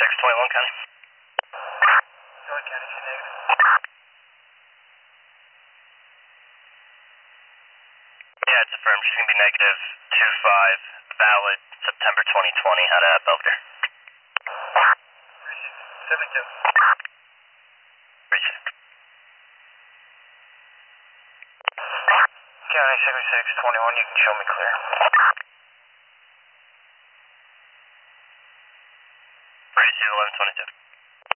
21 County. North County, negative. Yeah, it's affirmed. She's going to be negative 25, valid September 2020 out of Belvedere. Received. 72. Received. County 7621, you can show me clear. Receive 1122.